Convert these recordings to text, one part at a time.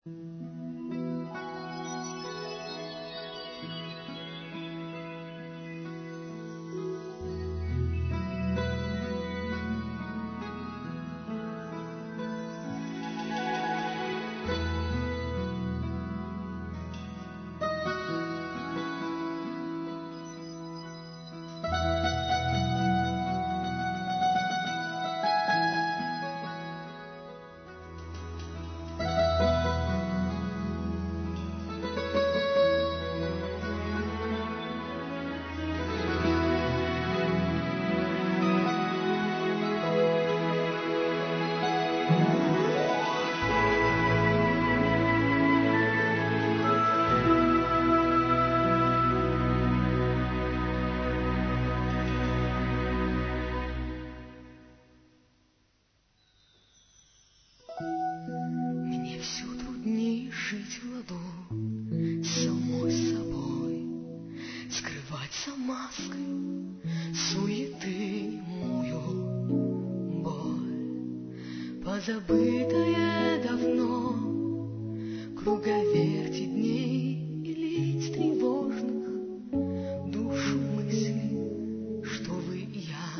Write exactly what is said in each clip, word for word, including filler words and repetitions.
Позабытое давно, круговерти дней и лиц тревожных, душу мысли, что вы и я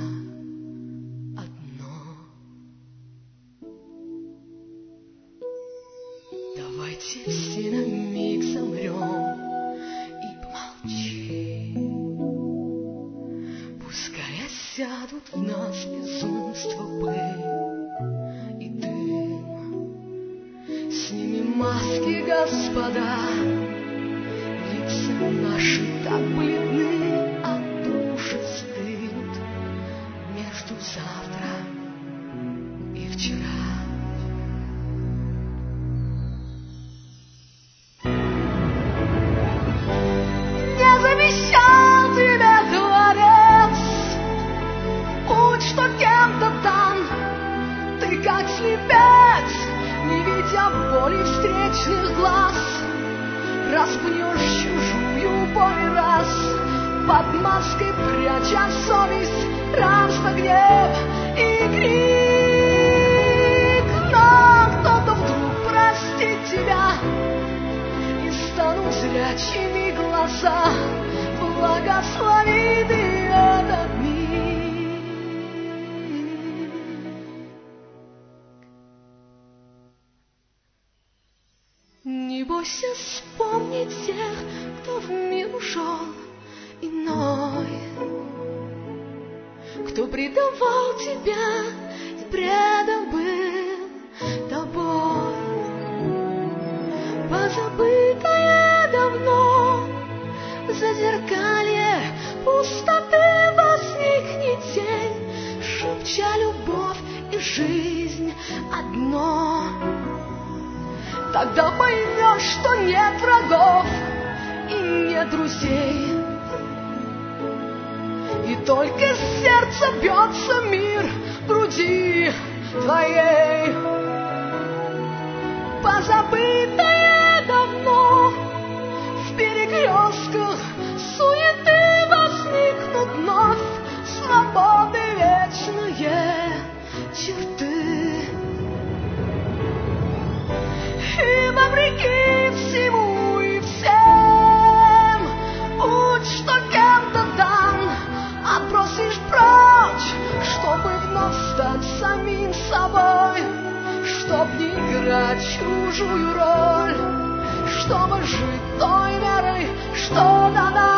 одно. Давайте все на миг замрем и помолчим, пускай осядут в нас безумство пыль. Маски, господа, лица наши так бледны, а души стынут между завтра и вчера. Не завещал тебе дворец, будь что кем-то дан, ты как слепец, не видя боли встречных глаз, распнешь чужую боль раз, под маской пряча совесть, равенство, гнев и крик. Но кто-то вдруг простит тебя, и станут зрячими глаза, благослови ты этот миг. Не бойся вспомнить тех, кто в мир ушел иной, кто предавал тебя и предан был тобой. Позабытое давно зазеркалье пустоты возникнет тень, шепча любовь и жизнь одно. Тогда поймешь, что нет врагов и нет друзей, и только сердце бьется мир в груди твоей. Позабытое давно в перекрестках суеты возникнут вновь свободы вечные черты. И вопреки всему и всем, будь что кем-то дан, отбросишь прочь, чтобы вновь стать самим собой, чтоб не играть чужую роль, чтобы жить той верой, что дана.